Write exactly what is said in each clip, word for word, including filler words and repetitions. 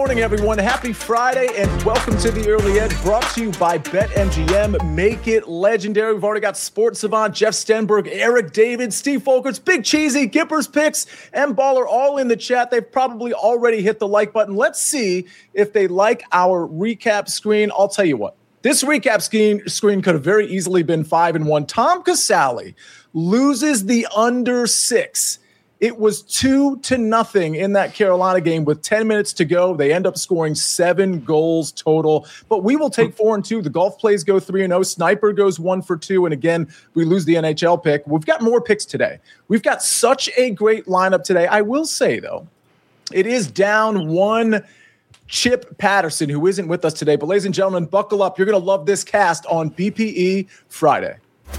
morning, everyone. Happy Friday, and welcome to the Early Edge, brought to you by BetMGM. Make it legendary. We've already got Sports Savant, Jeff Stenberg, Eric David, Steve Folkerts, Big Cheesy, Gipper's Picks, and Baller all in the chat. They've probably already hit the like button. Let's see if they like our recap screen. I'll tell you what. This recap screen, screen could have very easily been five and one. Tom Casale loses the under six. It was two to nothing in that Carolina game with ten minutes to go. They end up scoring seven goals total. But we will take four and two. The golf plays go three and oh. Sniper goes one for two. And again, we lose the N H L pick. We've got more picks today. We've got such a great lineup today. I will say, though, it is down one Chip Patterson, who isn't with us today. But ladies and gentlemen, buckle up. You're going to love this cast on B P E Friday.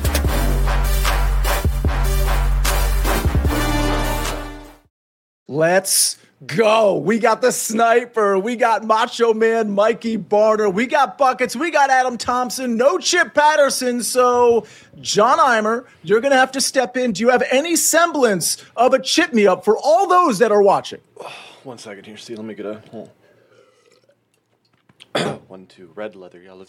Let's go. We got the Sniper. We got Macho Man Mikey Barner. We got Buckets. We got Adam Thompson. No Chip Patterson. So, John Eimer, you're going to have to step in. Do you have any semblance of a chip me up for all those that are watching? Oh, one second here, Steve. Let me get a... Oh. One, two, red leather, yellow.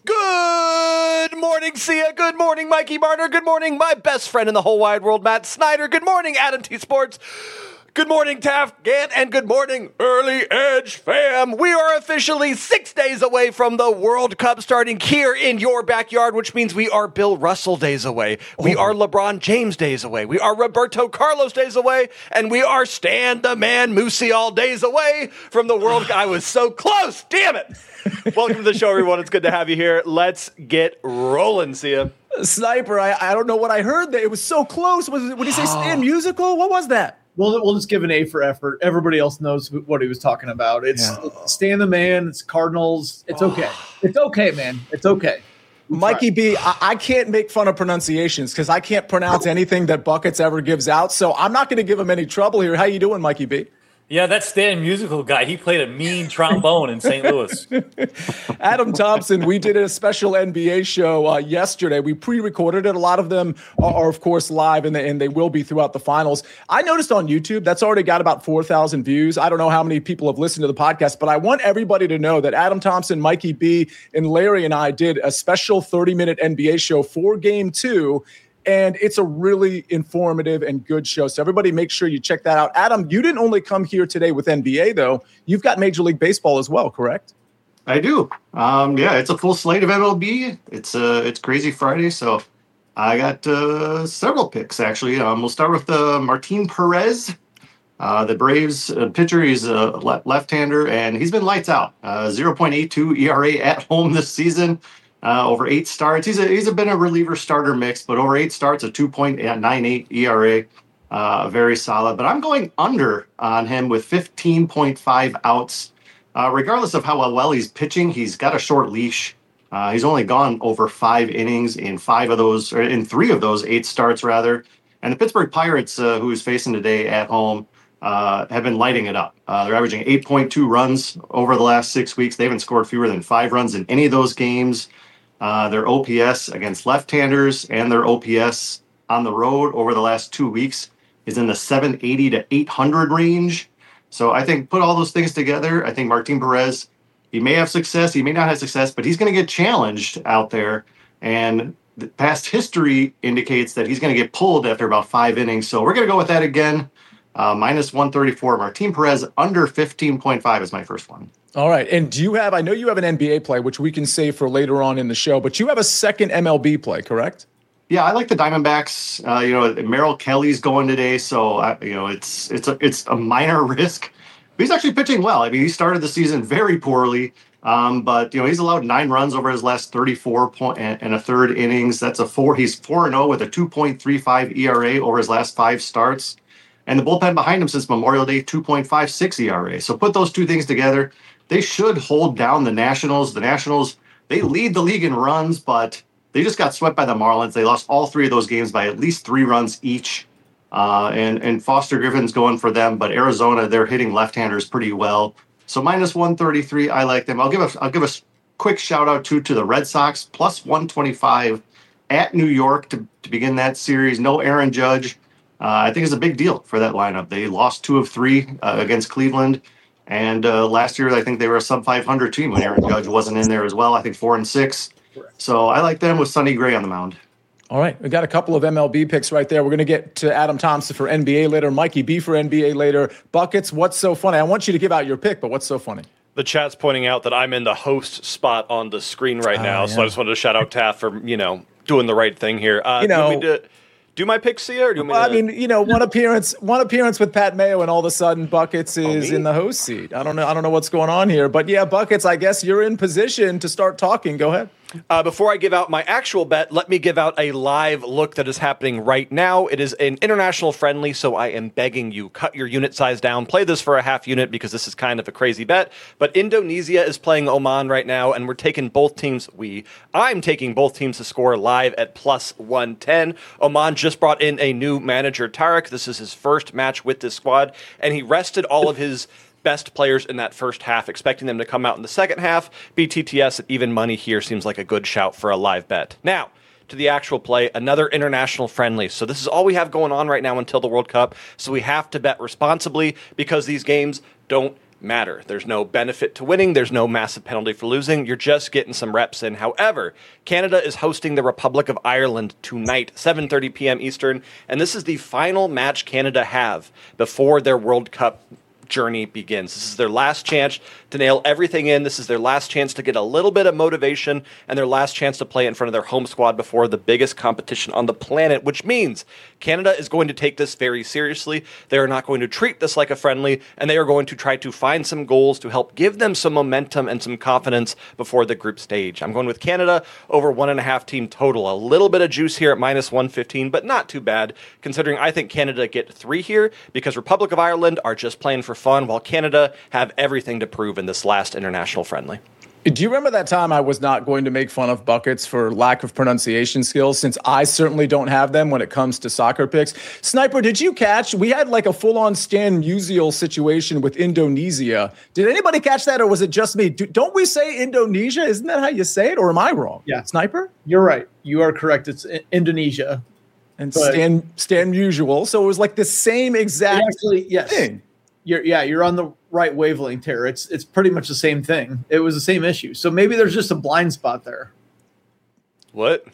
Good morning, Sia. Good morning, Mikey Barner. Good morning, my best friend in the whole wide world, Matt Snyder. Good morning, Adam T. Sports. Good morning, Taft Gant, and good morning, Early Edge fam. We are officially six days away from the World Cup starting here in your backyard, which means we are Bill Russell days away. We are LeBron James days away. We are Roberto Carlos days away, and we are Stan the Man Musial days away from the World Cup. I was so close, damn it. Welcome to the show, everyone. It's good to have you here. Let's get rolling, Sia. Sniper, I, I don't know what I heard. It was so close. Was it, what did he say, Stan Musical? What was that? We'll, we'll just give an A for effort. Everybody else knows what he was talking about. It's, yeah. it's Stan the Man. It's Cardinals. It's okay. It's okay, man. It's okay. We Mikey tried. B, I, I can't make fun of pronunciations because I can't pronounce anything that Buckets ever gives out. So I'm not going to give him any trouble here. How you doing, Mikey B? Yeah, that Stan Musical guy, he played a mean trombone in Saint Louis. Adam Thompson, we did a special N B A show uh, yesterday. We pre-recorded it. A lot of them are, are of course, live, and they, and they will be throughout the finals. I noticed on YouTube, that's already got about four thousand views. I don't know how many people have listened to the podcast, but I want everybody to know that Adam Thompson, Mikey B, and Larry and I did a special thirty-minute N B A show for Game two. And it's a really informative and good show. So everybody make sure you check that out. Adam, you didn't only come here today with N B A, though. You've got Major League Baseball as well, correct? I do. Um, yeah, it's a full slate of M L B. It's uh, it's Crazy Friday, so I got uh, several picks, actually. Um, we'll start with uh, Martin Perez, uh, the Braves uh, pitcher. He's a le- left-hander, and he's been lights out. Uh, zero point eight two E R A at home this season. Uh, over eight starts. He's a, he's a been a reliever starter mix, but over eight starts, a two point nine eight E R A, uh, very solid. But I'm going under on him with fifteen point five outs. Uh, regardless of how well he's pitching, he's got a short leash. Uh, he's only gone over five innings in five of those, or in three of those eight starts, rather. And the Pittsburgh Pirates, uh, who he's facing today at home, uh, have been lighting it up. Uh, they're averaging eight point two runs over the last six weeks. They haven't scored fewer than five runs in any of those games. Uh, their O P S against left-handers and their O P S on the road over the last two weeks is in the seven eighty to eight hundred range. So I think put all those things together, I think Martin Perez, he may have success, he may not have success, but he's going to get challenged out there. And the past history indicates that he's going to get pulled after about five innings. So we're going to go with that again. Uh, minus one thirty-four. Martin Perez under fifteen point five is my first one. All right. And do you have, I know you have an N B A play, which we can save for later on in the show, but you have a second M L B play, correct? Yeah, I like the Diamondbacks. Uh, you know, Merrill Kelly's going today, so, I, you know, it's it's a, it's a minor risk. But he's actually pitching well. I mean, he started the season very poorly, um, but, you know, he's allowed nine runs over his last thirty-four point and, and a third innings. That's a four. He's four and oh with a two point three five E R A over his last five starts. And the bullpen behind him since Memorial Day, two point five six E R A. So put those two things together. They should hold down the Nationals. The Nationals, they lead the league in runs, but they just got swept by the Marlins. They lost all three of those games by at least three runs each. Uh, and, and Foster Griffin's going for them, but Arizona, they're hitting left-handers pretty well. So minus one thirty-three, I like them. I'll give a, I'll give a quick shout-out to, to the Red Sox, plus one twenty-five at New York to, to begin that series. No Aaron Judge. Uh, I think it's a big deal for that lineup. They lost two of three uh, against Cleveland. And uh, last year, I think they were a sub five hundred team when Aaron Judge wasn't in there as well. I think four and six. So I like them with Sonny Gray on the mound. All right, we got a couple of M L B picks right there. We're going to get to Adam Thompson for N B A later, Mikey B for N B A later. Buckets, what's so funny? I want you to give out your pick, but what's so funny? The chat's pointing out that I'm in the host spot on the screen right Oh, now, yeah. so I just wanted to shout out Taft for, you know, doing the right thing here. Uh, You know- do you want me to do my pick, Sia, or do you want me Well, I to... mean, you know, one appearance, one appearance with Pat Mayo, and all of a sudden Buckets is me? in the host seat. I don't know, I don't know what's going on here, but yeah, Buckets, I guess you're in position to start talking. Go ahead. Uh, before I give out my actual bet, let me give out a live look that is happening right now. It is an international friendly, so I am begging you, cut your unit size down. Play this for a half unit because this is kind of a crazy bet. But Indonesia is playing Oman right now, and we're taking both teams. We, I'm taking both teams to score live at plus one ten. Oman just brought in a new manager, Tarek. This is his first match with this squad, and he rested all of his best players in that first half, expecting them to come out in the second half. B T T S at even money here seems like a good shout for a live bet. Now, to the actual play, another international friendly. So this is all we have going on right now until the World Cup. So we have to bet responsibly because these games don't matter. There's no benefit to winning. There's no massive penalty for losing. You're just getting some reps in. However, Canada is hosting the Republic of Ireland tonight, seven thirty p.m. Eastern, and this is the final match Canada have before their World Cup journey begins. This is their last chance to nail everything in. This is their last chance to get a little bit of motivation and their last chance to play in front of their home squad before the biggest competition on the planet, which means Canada is going to take this very seriously. They are not going to treat this like a friendly, and they are going to try to find some goals to help give them some momentum and some confidence before the group stage. I'm going with Canada over one and a half team total. A little bit of juice here at minus one fifteen, but not too bad, considering I think Canada get three here because Republic of Ireland are just playing for fun, while Canada have everything to prove in this last international friendly. Do you remember that time I was not going to make fun of Buckets for lack of pronunciation skills, since I certainly don't have them when it comes to soccer picks? Sniper, did you catch? We had like a full-on Stan Musial situation with Indonesia. Did anybody catch that, or was it just me? Do, don't we say Indonesia? Isn't that how you say it, or am I wrong? Yeah. Sniper? You're right. You are correct. It's I- Indonesia. And But- Stan, Stan Usual. So it was like the same exact Actually, yes. thing. You're, yeah, you're on the right wavelength here. It's it's pretty much the same thing. It was the same issue. So maybe there's just a blind spot there. What?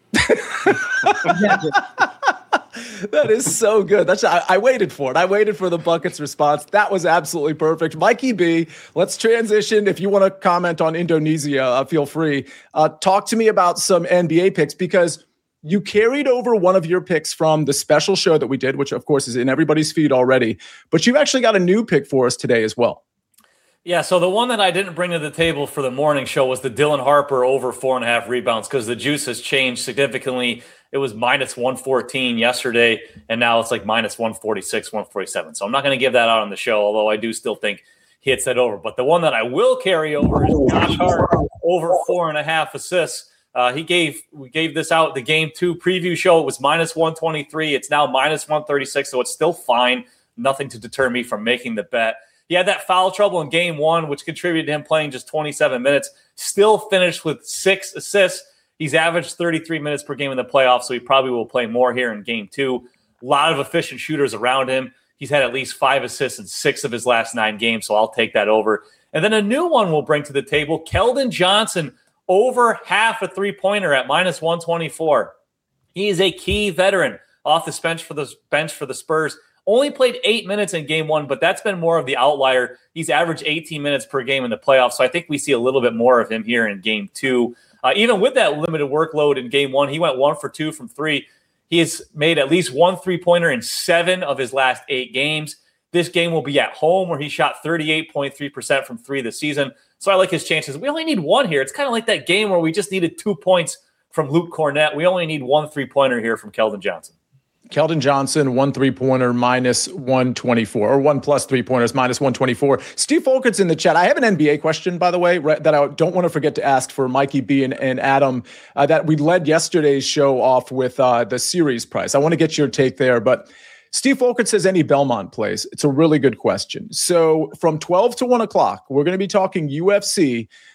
That is so good. That's I, I waited for it. I waited for the Buckets response. That was absolutely perfect. Mikey B, let's transition. If you want to comment on Indonesia, uh, feel free. Uh, talk to me about some N B A picks, because you carried over one of your picks from the special show that we did, which of course is in everybody's feed already. But you've actually got a new pick for us today as well. Yeah, so the one that I didn't bring to the table for the morning show was the Dylan Harper over four and a half rebounds, because the juice has changed significantly. It was minus one fourteen yesterday, and now it's like minus one forty-six, one forty-seven. So I'm not going to give that out on the show, although I do still think he hits that over. But the one that I will carry over is Josh Hart over four and a half assists. Uh, he gave we gave this out the game two preview show. It was minus one twenty-three. It's now minus one thirty-six, so it's still fine. Nothing to deter me from making the bet. He had that foul trouble in game one, which contributed to him playing just twenty-seven minutes. Still finished with six assists. He's averaged thirty-three minutes per game in the playoffs, so he probably will play more here in game two. A lot of efficient shooters around him. He's had at least five assists in six of his last nine games, so I'll take that over. And then a new one we'll bring to the table, Keldon Johnson, over half a three-pointer at minus one twenty-four. He is a key veteran off the bench for the bench for the Spurs. Only played eight minutes in game one, but that's been more of the outlier. He's averaged eighteen minutes per game in the playoffs, so I think we see a little bit more of him here in game two. Uh, even with that limited workload in game one, he went one for two from three. He has made at least one three-pointer in seven of his last eight games. This game will be at home, where he shot thirty-eight point three percent from three this season. So I like his chances. We only need one here. It's kind of like that game where we just needed two points from Luke Cornett. We only need one three-pointer here from Keldon Johnson. Keldon Johnson, one three-pointer, minus one twenty-four, or one plus three-pointers, minus one twenty-four. Steve Folkert's in the chat. I have an N B A question, by the way, right, that I don't want to forget to ask for Mikey B and, and Adam, uh, that we led yesterday's show off with uh, the series price. I want to get your take there, but Steve Folkert says any Belmont plays. It's a really good question. So from twelve to one o'clock, we're going to be talking U F C.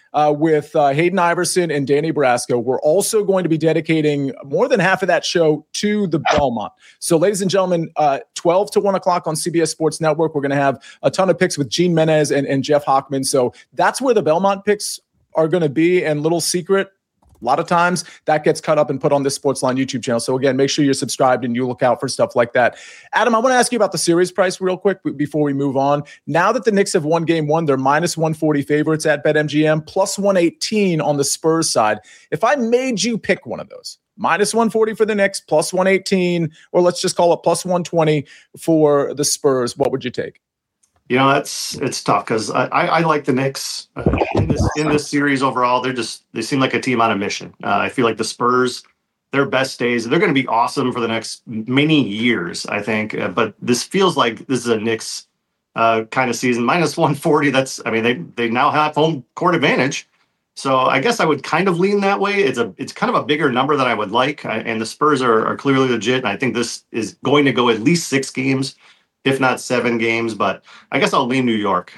uh, with uh, Hayden Iverson and Danny Brasco. We're also going to be dedicating more than half of that show to the Belmont. So, ladies and gentlemen, uh, twelve to one o'clock on C B S Sports Network, we're going to have a ton of picks with Gene Menez and, and Jeff Hockman. So that's where the Belmont picks are going to be. And little secret, a lot of times that gets cut up and put on this Sportsline YouTube channel. So again, make sure you're subscribed and you look out for stuff like that. Adam, I want to ask you about the series price real quick before we move on. Now that the Knicks have won game one, they're minus one forty favorites at BetMGM, plus one eighteen on the Spurs side. If I made you pick one of those, minus one forty for the Knicks, plus one eighteen, or let's just call it plus one twenty for the Spurs, what would you take? You know, that's it's tough because I, I, I like the Knicks uh, in this in this series overall. They're just they seem like a team on a mission. Uh, I feel like the Spurs, their best days, they're going to be awesome for the next many years, I think. Uh, but this feels like this is a Knicks uh, kind of season. Minus one forty. That's I mean they they now have home court advantage, so I guess I would kind of lean that way. It's a it's kind of a bigger number than I would like, I, and the Spurs are, are clearly legit. And I think this is going to go at least six games, if not seven games, but I guess I'll lean New York.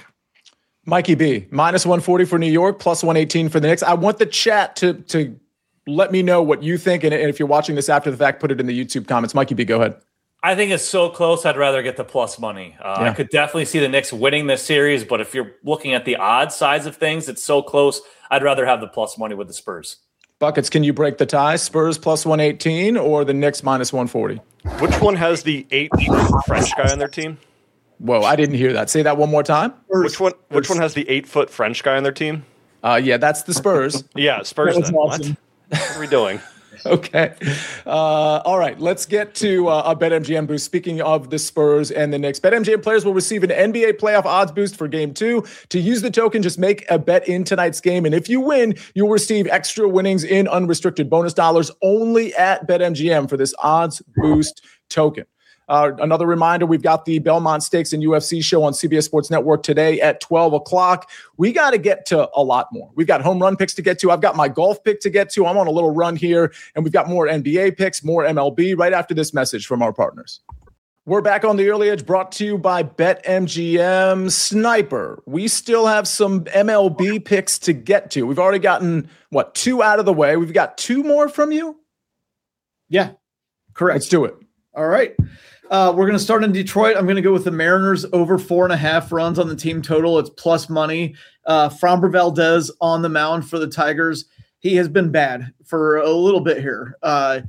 Mikey B, minus one forty for New York, plus one eighteen for the Knicks. I want the chat to to let me know what you think, and if you're watching this after the fact, put it in the YouTube comments. Mikey B, go ahead. I think it's so close, I'd rather get the plus money. Uh, yeah. I could definitely see the Knicks winning this series, but if you're looking at the odds sides of things, it's so close, I'd rather have the plus money with the Spurs. Buckets, can you break the tie? Spurs plus one eighteen or the Knicks minus one forty? Which one has the eight French guy on their team? Whoa, I didn't hear that. Say that one more time. Which one? Which one has the eight foot French guy on their team? Uh, yeah, that's the Spurs. yeah, Spurs. Then. Awesome. What? What are we doing? Okay. Uh, all right. Let's get to uh, a BetMGM boost. Speaking of the Spurs and the Knicks, BetMGM players will receive an N B A playoff odds boost for game two. To use the token, just make a bet in tonight's game. And if you win, you'll receive extra winnings in unrestricted bonus dollars only at BetMGM for this odds boost token. Uh, another reminder, we've got the Belmont Stakes and U F C show on C B S Sports Network today at twelve o'clock. We got to get to a lot more. We've got home run picks to get to. I've got my golf pick to get to. I'm on a little run here, and we've got more N B A picks, more M L B right after this message from our partners. We're back on the Early Edge, brought to you by BetMGM. Sniper, we still have some M L B picks to get to. We've already gotten, what, two out of the way. We've got two more from you? Yeah, correct. Let's do it. All right. Uh, we're going to start in Detroit. I'm going to go with the Mariners over four and a half runs on the team total. It's plus money. Uh, Framber Valdez on the mound for the Tigers. He has been bad for a little bit here. Uh,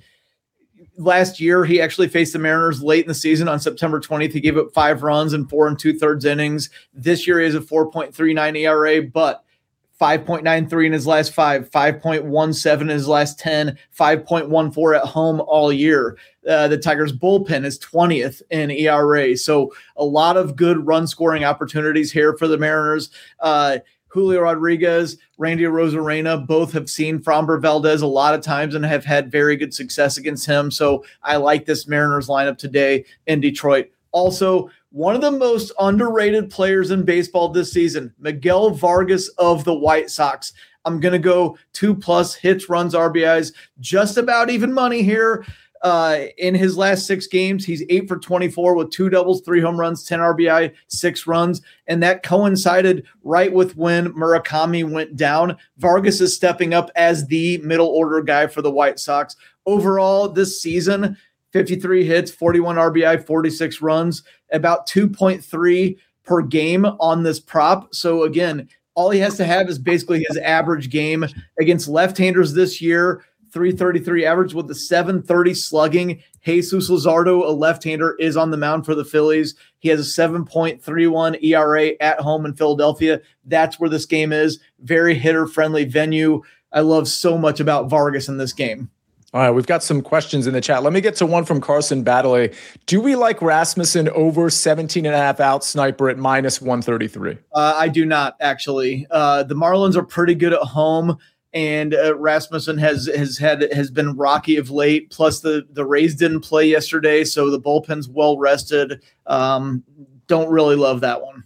last year, he actually faced the Mariners late in the season on September twentieth. He gave up five runs in four and two thirds innings. This year, he has a four point three nine E R A, but five point nine three in his last five, five point one seven in his last ten, five point one four at home all year. Uh, the Tigers bullpen is twentieth in E R A. So a lot of good run scoring opportunities here for the Mariners. Uh, Julio Rodriguez, Randy Arozarena, both have seen Framber Valdez a lot of times and have had very good success against him. So I like this Mariners lineup today in Detroit. Also, one of the most underrated players in baseball this season, Miguel Vargas of the White Sox. I'm going to go two plus hits, runs, R B Is, just about even money here. Uh, in his last six games, he's eight for twenty-four with two doubles, three home runs, ten R B I, six runs. And that coincided right with when Murakami went down. Vargas is stepping up as the middle order guy for the White Sox. Overall, this season, fifty-three hits, forty-one R B I, forty-six runs, about two point three per game on this prop. So again, all he has to have is basically his average game against left-handers this year. three thirty-three average with the seven thirty slugging. Jesus Luzardo, a left-hander, is on the mound for the Phillies. He has a seven point three one E R A at home in Philadelphia. That's where this game is. Very hitter-friendly venue. I love so much about Vargas in this game. All right, we've got some questions in the chat. Let me get to one from Carson Baddeley. Do we like Rasmussen over seventeen and a half out Sniper at minus one thirty-three? Uh, I do not, actually. Uh, the Marlins are pretty good at home. And uh, Rasmussen has has had has been rocky of late. Plus, the the Rays didn't play yesterday, so the bullpen's well rested. Um, don't really love that one.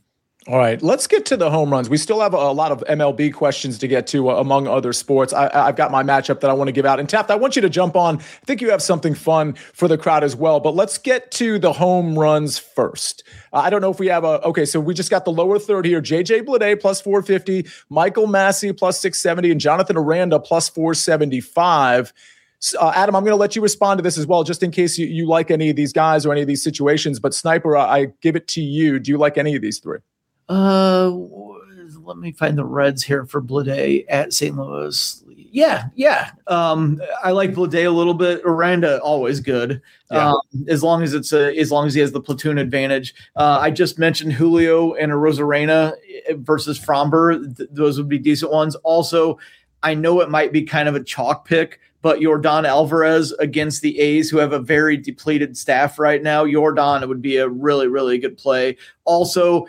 All right, let's get to the home runs. We still have a, a lot of M L B questions to get to, uh, among other sports. I, I've got my matchup that I want to give out. And Taft, I want you to jump on. I think you have something fun for the crowd as well. But let's get to the home runs first. Uh, I don't know if we have a – okay, so we just got the lower third here. J J Bleday plus four fifty, Michael Massey plus six seventy, and Jonathan Aranda plus four seventy-five. Uh, Adam, I'm going to let you respond to this as well, just in case you, you like any of these guys or any of these situations. But Sniper, I, I give it to you. Do you like any of these three? Uh, let me find the Reds here for Bleday at Saint Louis. Yeah, yeah. Um, I like Bleday a little bit. Aranda always good. Yeah. Um, as long as it's a, as long as he has the platoon advantage. Uh, I just mentioned Julio and Arozarena versus Fromber. Th- those would be decent ones. Also, I know it might be kind of a chalk pick, but Yordan Alvarez against the A's, who have a very depleted staff right now. Yordan, it would be a really, really good play. Also,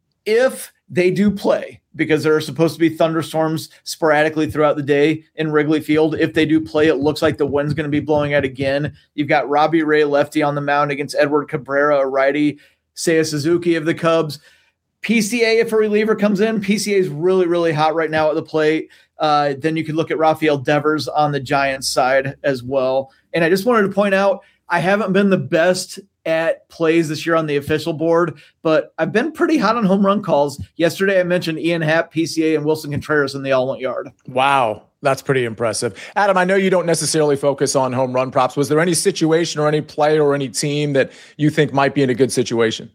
if they do play, because there are supposed to be thunderstorms sporadically throughout the day in Wrigley Field, if they do play, it looks like the wind's going to be blowing out again. You've got Robbie Ray, lefty, on the mound against Edward Cabrera, a righty, Seiya Suzuki of the Cubs. P C A, if a reliever comes in, P C A is really, really hot right now at the plate. Uh, then you could look at Rafael Devers on the Giants side as well. And I just wanted to point out, I haven't been the best at plays this year on the official board, but I've been pretty hot on home run calls. Yesterday, I mentioned Ian Happ, P C A, and Wilson Contreras in the all-want yard. Wow, that's pretty impressive. Adam, I know you don't necessarily focus on home run props. Was there any situation or any player or any team that you think might be in a good situation?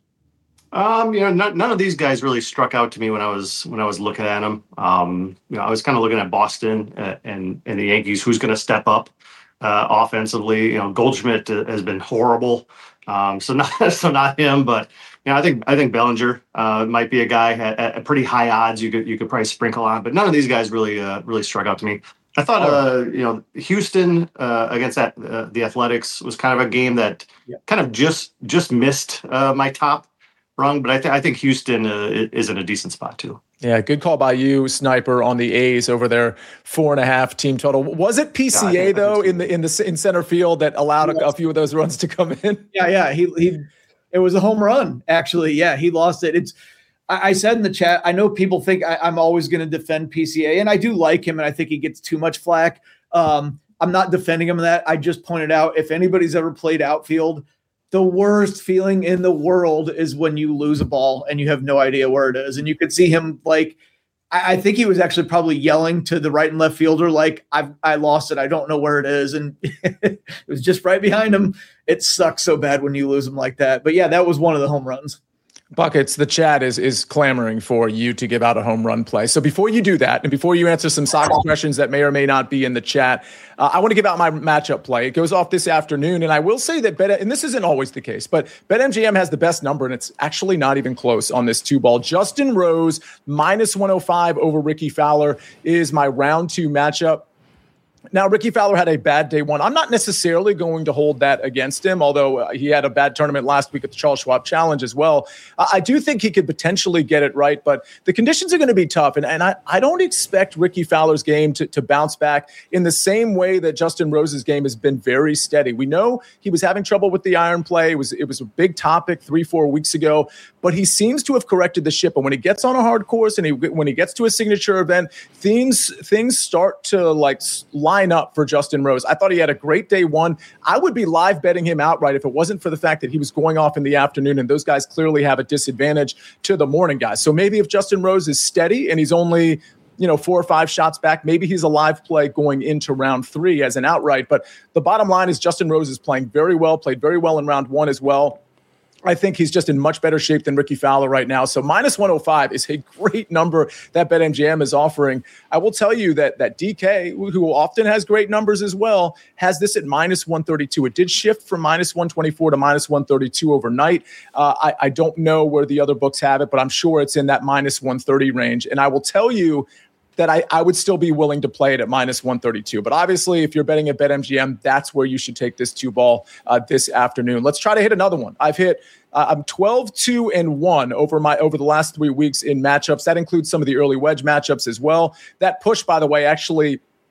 Um, you know, none, none of these guys really struck out to me when I was when I was looking at them. Um, you know, I was kind of looking at Boston uh, and and the Yankees. Who's going to step up uh, offensively? You know, Goldschmidt uh, has been horrible. Um, so not so not him, but you know, I think I think Bellinger uh, might be a guy at, at pretty high odds. You could you could probably sprinkle on, but none of these guys really uh, really struck out to me. I thought uh, you know Houston uh, against that uh, the Athletics was kind of a game that yeah. kind of just just missed uh, my top rung, but I, th- I think Houston uh, is in a decent spot too. Yeah, good call by you, Sniper, on the A's over their four and a half team total. Was it P C A yeah, though in the in the in center field that allowed a, a few of those runs to come in? Yeah, yeah, he he, it was a home run actually. Yeah, he lost it. It's I, I said in the chat. I know people think I, I'm always going to defend P C A, and I do like him, and I think he gets too much flack. Um, I'm not defending him in that. I just pointed out if anybody's ever played outfield, the worst feeling in the world is when you lose a ball and you have no idea where it is. And you could see him like, I, I think he was actually probably yelling to the right and left fielder, like, I've, I lost it. I don't know where it is. And it was just right behind him. It sucks so bad when you lose them like that. But yeah, that was one of the home runs. Buckets, the chat is is clamoring for you to give out a home run play. So before you do that, and before you answer some soccer questions that may or may not be in the chat, uh, I want to give out my matchup play. It goes off this afternoon, and I will say that Bet, and this isn't always the case, but BetMGM has the best number, and it's actually not even close on this two ball. Justin Rose minus one oh five over Ricky Fowler is my round two matchup. Now, Ricky Fowler had a bad day one. I'm not necessarily going to hold that against him, although uh, he had a bad tournament last week at the Charles Schwab Challenge as well. Uh, I do think he could potentially get it right, but the conditions are going to be tough, and, and I, I don't expect Ricky Fowler's game to, to bounce back in the same way that Justin Rose's game has been very steady. We know he was having trouble with the iron play. It was, it was a big topic three, four weeks ago, but he seems to have corrected the ship. And when he gets on a hard course and he, when he gets to a signature event, things, things start to like line up for Justin Rose. I thought he had a great day one. I would be live betting him outright if it wasn't for the fact that he was going off in the afternoon, and those guys clearly have a disadvantage to the morning guys. So maybe if Justin Rose is steady and he's only, you know, four or five shots back, maybe he's a live play going into round three as an outright. But the bottom line is Justin Rose is playing very well, played very well in round one as well. I think he's just in much better shape than Ricky Fowler right now. So minus one oh five is a great number that BetMGM is offering. I will tell you that that D K, who often has great numbers as well, has this at minus one thirty-two. It did shift from minus one twenty-four to minus one thirty-two overnight. Uh, I, I don't know where the other books have it, but I'm sure it's in that minus one thirty range. And I will tell you that I, I would still be willing to play it at minus one thirty-two. But obviously, if you're betting at BetMGM, that's where you should take this two ball uh, this afternoon. Let's try to hit another one. I've hit uh, I'm twelve, two, and one over my over the last three weeks in matchups. That includes some of the early wedge matchups as well. That push, by the way, actually,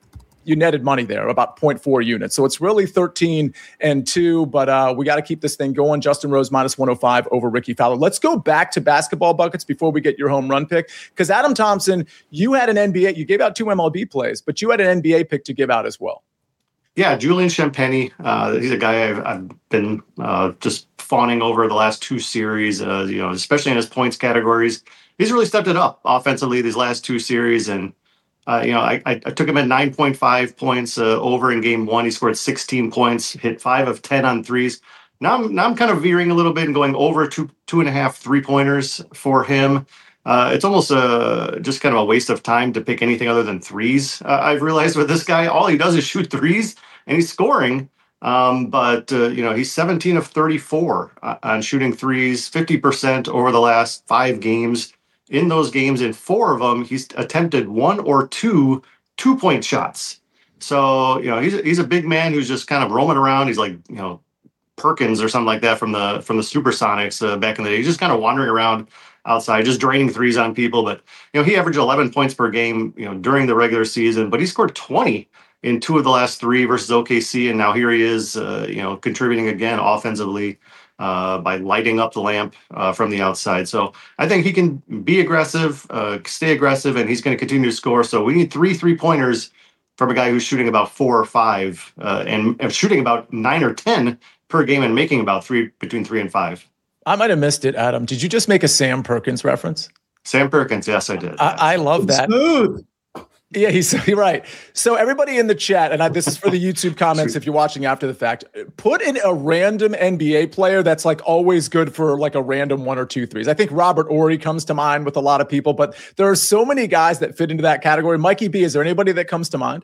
you netted money there, about zero point four units. So it's really thirteen and two, but uh, we got to keep this thing going. Justin Rose minus one oh five over Ricky Fowler. Let's go back to basketball buckets before we get your home run pick, because Adam Thompson, you had an N B A, you gave out two M L B plays, but you had an N B A pick to give out as well. Yeah, Julian Champagny. Uh, he's a guy I've, I've been uh, just fawning over the last two series, uh, you know, especially in his points categories. He's really stepped it up offensively these last two series. And, uh, you know, I, I, I took him at nine point five points uh, over in game one. He scored sixteen points, hit five of ten on threes. Now I'm, now I'm kind of veering a little bit and going over two, two and a half three-pointers for him. Uh, it's almost uh, just kind of a waste of time to pick anything other than threes. Uh, I've realized with this guy, all he does is shoot threes, and he's scoring. Um, but, uh, you know, he's seventeen of thirty-four uh, on shooting threes, fifty percent over the last five games. In those games, in four of them, he's attempted one or two two-point shots. So, you know, he's, he's a big man who's just kind of roaming around. He's like, you know, Perkins or something like that from the from the Supersonics uh, back in the day. He's just kind of wandering around outside, just draining threes on people. But, you know, he averaged eleven points per game, you know, during the regular season, but he scored twenty in two of the last three versus O K C. And now here he is, uh, you know, contributing again offensively uh, by lighting up the lamp uh, from the outside. So I think he can be aggressive, uh, stay aggressive, and he's going to continue to score. So we need three three-pointers from a guy who's shooting about four or five uh, and, and shooting about nine or ten per game and making about three, between three and five. I might have missed it, Adam. Did you just make a Sam Perkins reference? Sam Perkins, yes, I did. I, I love that. Smooth. Yeah, he's you're right. So everybody in the chat, and I, this is for the YouTube comments if you're watching after the fact, put in a random N B A player that's like always good for like a random one or two threes. I think Robert Horry comes to mind with a lot of people, but there are so many guys that fit into that category. Mikey B, is there anybody that comes to mind?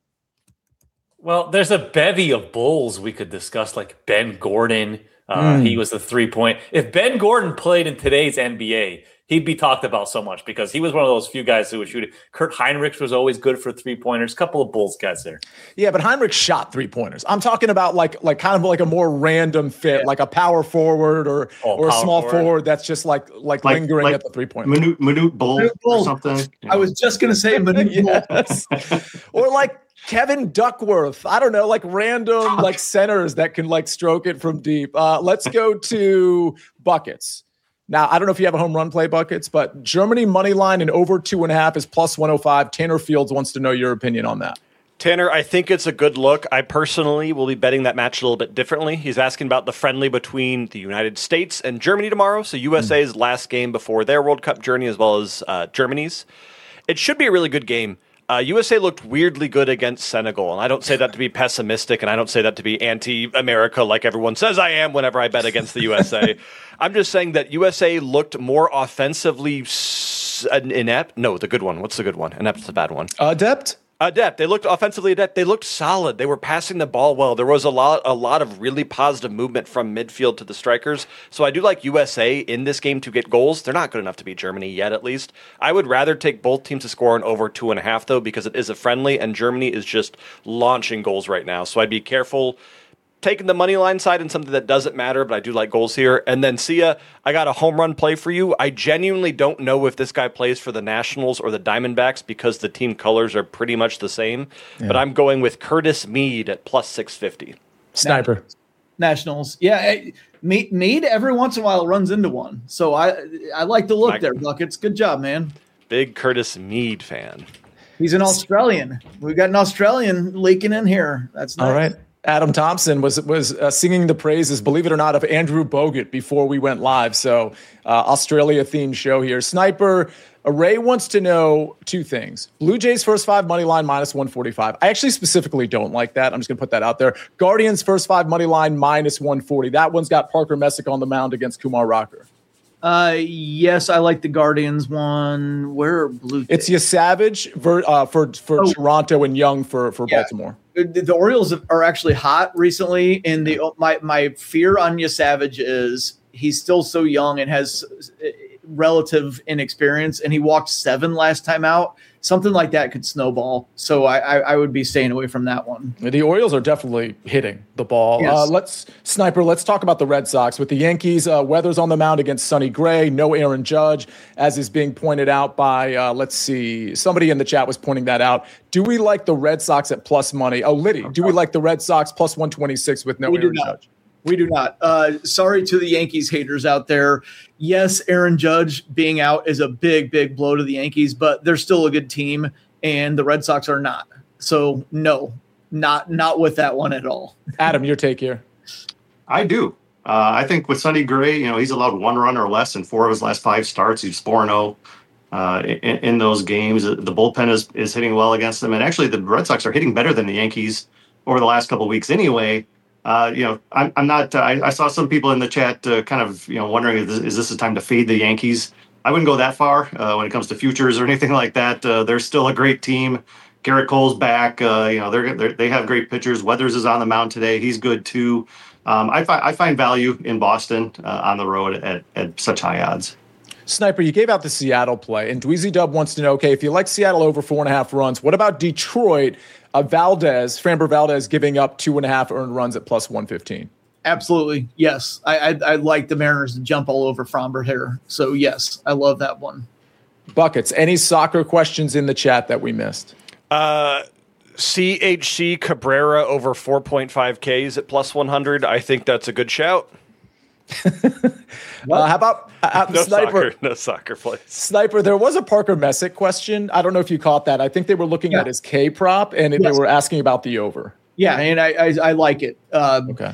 Well, there's a bevy of Bulls we could discuss, like Ben Gordon. Uh, mm. He was the three-point. If Ben Gordon played in today's N B A, he'd be talked about so much because he was one of those few guys who would shoot it. Kurt Heinrich was always good for three-pointers. A couple of Bulls guys there. Yeah, but Heinrich shot three-pointers. I'm talking about like like kind of like a more random fit, yeah. like a power forward or oh, or a small forward. forward that's just like like, like lingering like at the three-point. Minute, minute Bull Minute or something. Yeah. I was just going to say Minute yes. Or like Kevin Duckworth. I don't know, like random like centers that can like stroke it from deep. Uh, let's go to buckets. Now, I don't know if you have a home run play buckets, but Germany money line and over two and a half is plus one oh five. Tanner Fields wants to know your opinion on that. Tanner, I think it's a good look. I personally will be betting that match a little bit differently. He's asking about the friendly between the United States and Germany tomorrow. So U S A's mm. last game before their World Cup journey as well as uh, Germany's. It should be a really good game. Uh, U S A looked weirdly good against Senegal, and I don't say that to be pessimistic, and I don't say that to be anti-America like everyone says I am whenever I bet against the U S A. I'm just saying that U S A looked more offensively s- inept. No, the good one. What's the good one? Inept's the bad one. Adept? Adept. They looked offensively adept. They looked solid. They were passing the ball well. There was a lot, a lot of really positive movement from midfield to the strikers. So I do like U S A in this game to get goals. They're not good enough to beat Germany yet, at least. I would rather take both teams to score an over two and a half, though, because it is a friendly, and Germany is just launching goals right now. So I'd be careful taking the money line side and something that doesn't matter, but I do like goals here. And then Sia, I got a home run play for you. I genuinely don't know if this guy plays for the Nationals or the Diamondbacks because the team colors are pretty much the same. Yeah. But I'm going with Curtis Mead at plus six fifty. Sniper. Nationals. Yeah, Mead, Mead every once in a while runs into one. So I I like the look My, there, Buckets. Good job, man. Big Curtis Mead fan. He's an Australian. We've got an Australian leaking in here. That's nice. All right. Adam Thompson was was uh, singing the praises, believe it or not, of Andrew Bogut before we went live. So uh, Australia-themed show here. Sniper, Ray wants to know two things. Blue Jays first five money line minus one forty-five. I actually specifically don't like that. I'm just going to put that out there. Guardians first five money line minus one forty. That one's got Parker Messick on the mound against Kumar Rocker. Uh, yes, I like the Guardians one. Where are Blue Jays? It's Savage for uh, for for oh. Toronto and Young for for yeah. Baltimore. The, the Orioles are actually hot recently, and the my my fear on Savage is he's still so young and has relative inexperience, and he walked seven last time out. Something like that could snowball. So I, I, I would be staying away from that one. The Orioles are definitely hitting the ball. Yes. Uh, let's Sniper. Let's talk about the Red Sox with the Yankees. Uh, Weather's on the mound against Sonny Gray. No Aaron Judge, as is being pointed out by. Uh, let's see. Somebody in the chat was pointing that out. Do we like the Red Sox at plus money? Oh, Liddy. Do we like the Red Sox plus one twenty-six with no We do Aaron not. Judge? We do not. Uh, sorry to the Yankees haters out there. Yes, Aaron Judge being out is a big, big blow to the Yankees, but they're still a good team, and the Red Sox are not. So, no, not not with that one at all. Adam, your take here. I do. Uh, I think with Sonny Gray, you know, he's allowed one run or less in four of his last five starts. He's four and oh uh, in, in those games. The bullpen is, is hitting well against them. And actually, the Red Sox are hitting better than the Yankees over the last couple of weeks anyway. Uh, you know, I'm, I'm not. Uh, I, I saw some people in the chat uh, kind of, you know, wondering is this, is this a time to fade the Yankees? I wouldn't go that far uh, when it comes to futures or anything like that. Uh, they're still a great team. Garrett Cole's back. Uh, you know, they're, they're they have great pitchers. Weathers is on the mound today. He's good too. Um, I find I find value in Boston uh, on the road at, at such high odds. Sniper, you gave out the Seattle play, and Dweezy Dub wants to know, okay, if you like Seattle over four and a half runs, what about Detroit? Uh, Valdez, Framber Valdez giving up two and a half earned runs at plus one fifteen. Absolutely. Yes. I, I, I like the Mariners to jump all over Framber here. So, yes, I love that one. Buckets, any soccer questions in the chat that we missed? Uh, C H C Cabrera over four point five Ks at plus one hundred. I think that's a good shout. Uh, how about uh, No Sniper? soccer, no soccer plays. Sniper, there was a Parker Messick question. I don't know if you caught that. I think they were looking Yeah. at his K prop, and Yes. they were asking about the over. Yeah, and I, I, I like it. Um, Okay.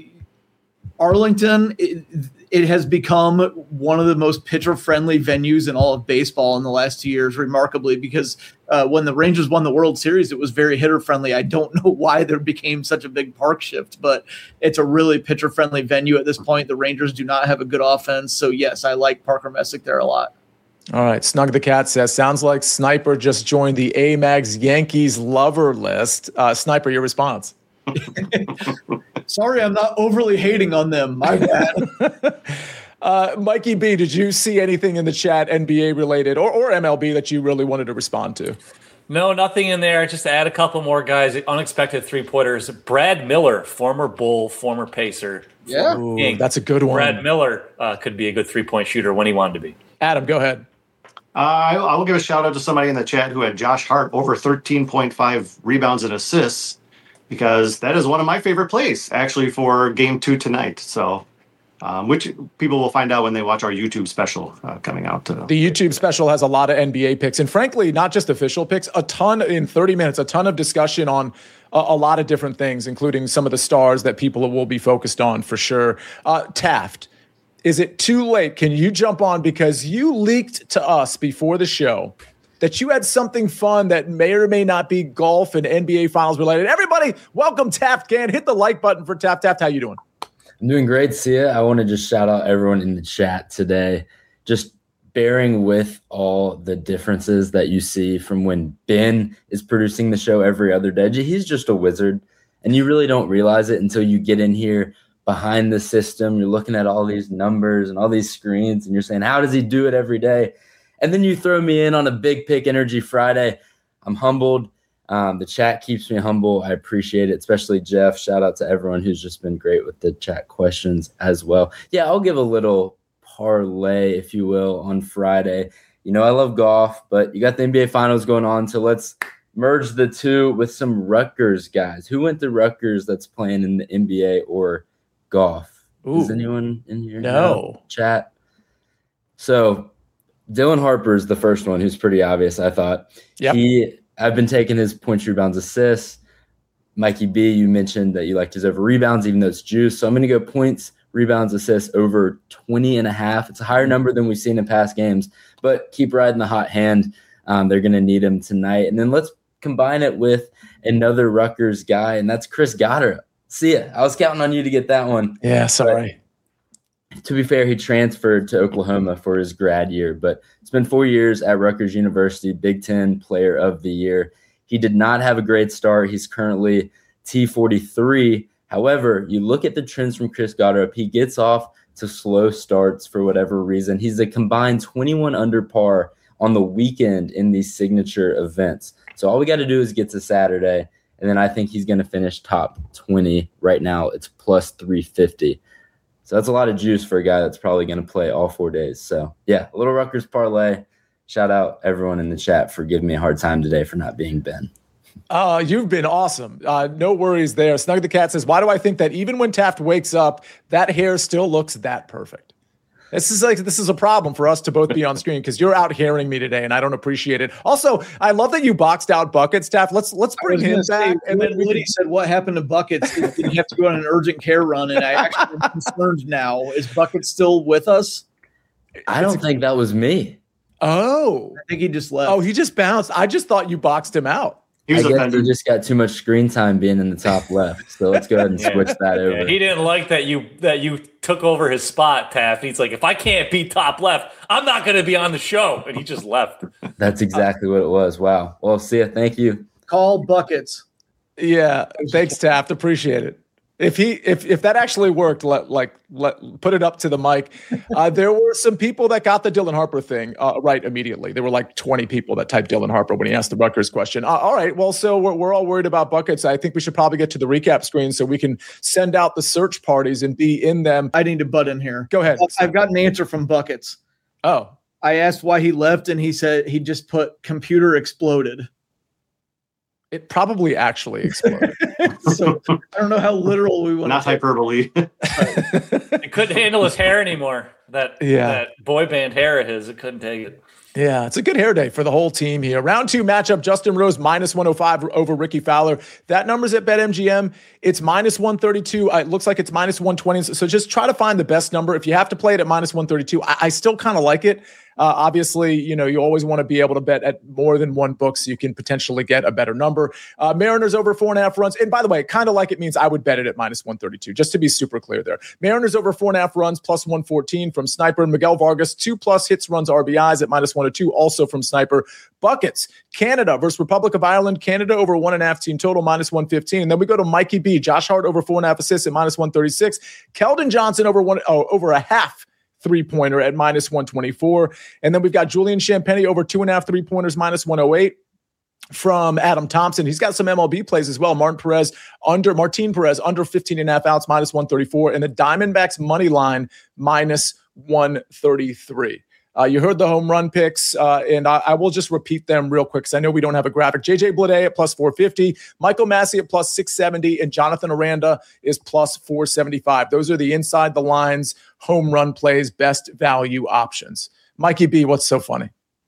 Arlington, it, it has become one of the most pitcher-friendly venues in all of baseball in the last two years, remarkably, because uh, when the Rangers won the World Series, it was very hitter-friendly. I don't know why there became such a big park shift, but it's a really pitcher-friendly venue at this point. The Rangers do not have a good offense, so yes, I like Parker Messick there a lot. All right. Snug the Cat says, sounds like Sniper just joined the A-Mags Yankees lover list. Uh, Sniper, your response? Sorry, I'm not overly hating on them. My bad. uh, Mikey B, did you see anything in the chat N B A related or, or M L B that you really wanted to respond to? No, nothing in there. Just to add a couple more guys, unexpected three-pointers. Brad Miller, former Bull, former Pacer. Yeah. Ooh, King. that's a good one. Brad Miller uh, could be a good three-point shooter when he wanted to be. Adam, go ahead. Uh, I, I will give a shout out to somebody in the chat who had Josh Hart over thirteen point five rebounds and assists, because that is one of my favorite plays actually for game two tonight. So, um, which people will find out when they watch our YouTube special uh, coming out. Uh, The YouTube special has a lot of N B A picks, and frankly, not just official picks, a ton in thirty minutes, a ton of discussion on a, a lot of different things, including some of the stars that people will be focused on for sure. Uh, Taft, is it too late? Can you jump on? Because you leaked to us before the show that you had something fun that may or may not be golf and N B A finals related. Everybody, welcome Taft Can. Hit the like button for Taft. Taft, how you doing? I'm doing great, Sia. I want to just shout out everyone in the chat today. Just bearing with all the differences that you see from when Ben is producing the show every other day. He's just a wizard, and you really don't realize it until you get in here behind the system. You're looking at all these numbers and all these screens, and you're saying, how does he do it every day? And then you throw me in on a Big Pick Energy Friday. I'm humbled. Um, the chat keeps me humble. I appreciate it, especially Jeff. Shout out to everyone who's just been great with the chat questions as well. Yeah, I'll give a little parlay, if you will, on Friday. You know, I love golf, but you got the N B A Finals going on, so let's merge the two with some Rutgers guys. Who went to Rutgers that's playing in the N B A or golf? Ooh. Is anyone in here? No. Chat. So Dylan Harper is the first one, who's pretty obvious, I thought. Yep. He, I've been taking his points, rebounds, assists. Mikey B, you mentioned that you liked his over rebounds, even though it's juice. So I'm going to go points, rebounds, assists over twenty and a half. It's a higher number than we've seen in past games, but keep riding the hot hand. Um, they're going to need him tonight. And then let's combine it with another Rutgers guy, and that's Chris Goddard. See ya. I was counting on you to get that one. Yeah, sorry. But to be fair, he transferred to Oklahoma for his grad year, but it's been four years at Rutgers University, Big Ten Player of the Year. He did not have a great start. He's currently T forty-three. However, you look at the trends from Chris Goddard. He gets off to slow starts for whatever reason. He's a combined twenty-one under par on the weekend in these signature events. So all we got to do is get to Saturday, and then I think he's going to finish top twenty. Right now, it's plus three fifty. So that's a lot of juice for a guy that's probably going to play all four days. So, yeah, a little Rutgers parlay. Shout out everyone in the chat for giving me a hard time today for not being Ben. Uh, you've been awesome. Uh, no worries there. Snug the Cat says, why do I think that even when Taft wakes up, that hair still looks that perfect? This is like this is a problem for us to both be on screen because you're out hearing me today, and I don't appreciate it. Also, I love that you boxed out Buckets, Taft. Let's let's bring him back. Say, and then Liddy can... said, "What happened to Buckets? Did he have to go on an urgent care run?" And I actually am concerned now. Is Buckets still with us? I don't think that was me. Oh, I think he just left. Oh, he just bounced. I just thought you boxed him out. He was I guess offended. he just got too much screen time being in the top left. So let's go ahead and Yeah. switch that over. Yeah, he didn't like that you that you took over his spot, Taft. He's like, if I can't be top left, I'm not going to be on the show. And he just left. That's exactly what it was. Wow. Well, see ya. Thank you. Call Buckets. Yeah, thanks, Taft. Appreciate it. If he if if that actually worked, let like let put it up to the mic. Uh, there were some people that got the Dylan Harper thing uh, right immediately. There were like twenty people that typed Dylan Harper when he asked the Rutgers question. Uh, all right, well, so we're we're all worried about Buckets. I think we should probably get to the recap screen so we can send out the search parties and be in them. I need to butt in here. Go ahead. I've got an answer from Buckets. Oh, I asked why he left, and he said he just put computer exploded. it probably actually exploded. So I don't know how literal we want Not to take it. hyperbole. It couldn't handle his hair anymore. That Yeah. that boy band hair of his, it couldn't take it. Yeah, it's a good hair day for the whole team here. Round two matchup, Justin Rose minus one oh five over Ricky Fowler. That number's at BetMGM. It's minus one thirty-two. Uh, It looks like it's minus one twenty. So just try to find the best number. If you have to play it at minus one thirty-two, I, I still kind of like it. Uh, obviously, you know, you always want to be able to bet at more than one book so you can potentially get a better number. Uh, Mariners over four and a half runs. And by the way, kind of like it means I would bet it at minus one thirty-two, just to be super clear there. Mariners over four and a half runs, plus one fourteen from Sniper. Miguel Vargas, two plus hits, runs, R B Is at minus one oh two, also from Sniper. Buckets, Canada versus Republic of Ireland. Canada over one and a half team total, minus one fifteen. And then we go to Mikey B. Josh Hart over four and a half assists at minus one thirty-six. Keldon Johnson over one, oh, over a half three-pointer at minus one twenty-four. And then we've got Julian Champagny over two and a half three-pointers, minus one oh eight from Adam Thompson. He's got some M L B plays as well. Martin Perez under Martin Perez under fifteen and a half outs, minus one thirty-four. And the Diamondbacks money line, minus one thirty-three. Uh, you heard the home run picks, uh, and I, I will just repeat them real quick because I know we don't have a graphic. J J Bleday at plus four fifty, Michael Massey at plus six seventy, and Jonathan Aranda is plus four seventy-five. Those are the inside the lines home run plays, best value options. Mikey B, what's so funny?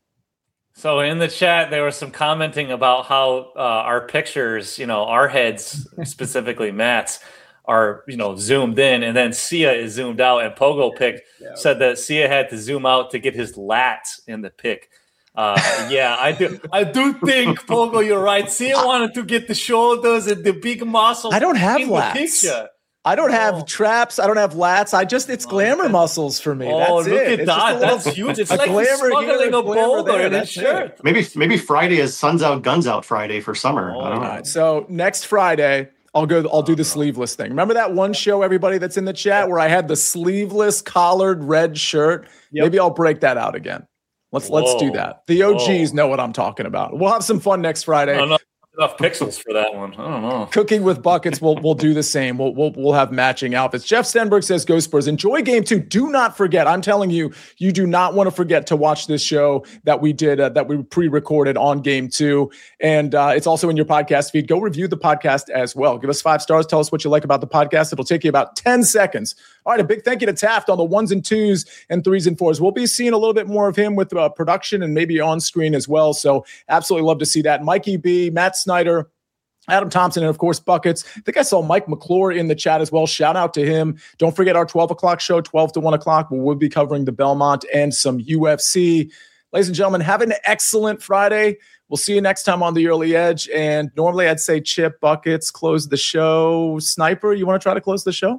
So in the chat, there was some commenting about how uh, our pictures, you know, our heads, specifically Matt's, are, you know, zoomed in, and then Sia is zoomed out, and Pogo pick Yeah. said that Sia had to zoom out to get his lats in the pick. Uh, yeah, I do. I do think Pogo, you're right. Sia wanted to get the shoulders and the big muscles. I don't have in lats. the picture. I don't have Oh. traps. I don't have lats. I just, it's Oh, glamour okay. muscles for me. Oh, That's look it. at It's just a that. little- That's huge. It's a like he's glamour here, smuggling a a glamour boulder there. in his That's it. shirt. maybe maybe Friday is Suns Out, Guns Out Friday for summer. Oh, I don't know. All right, so next Friday, I'll go. I'll do the sleeveless thing. Remember that one show, everybody that's in the chat, where I had the sleeveless collared red shirt? Yep. Maybe I'll break that out again. Let's let's do Whoa. that. The O Gs Whoa. know what I'm talking about. We'll have some fun next Friday. I don't know enough pixels for that one. I don't know. Cooking with Buckets, we'll we'll do the same. We'll we'll we'll have matching outfits. Jeff Stenberg says, "Go Spurs! Enjoy game two. Do not forget. I'm telling you, you do not want to forget to watch this show that we did uh, that we pre-recorded on game two, and uh, it's also in your podcast feed. Go review the podcast as well. Give us five stars. Tell us what you like about the podcast. It'll take you about ten seconds. All right, a big thank you to Taft on the ones and twos and threes and fours. We'll be seeing a little bit more of him with uh, production and maybe on screen as well. So absolutely love to see that. Mikey B, Matt Snyder, Adam Thompson, and of course, Buckets. I think I saw Mike McClure in the chat as well. Shout out to him. Don't forget our twelve o'clock show, twelve to one o'clock, where we'll be covering the Belmont and some U F C. Ladies and gentlemen, have an excellent Friday. We'll see you next time on The Early Edge. And normally I'd say Chip, Buckets, close the show. Sniper, you want to try to close the show?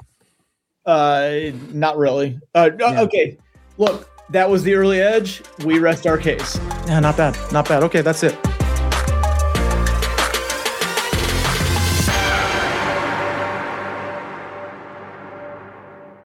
Uh, not really. Uh, no, Yeah. Okay, look, that was the early edge. We rest our case. Yeah, not bad. Not bad. Okay, that's it.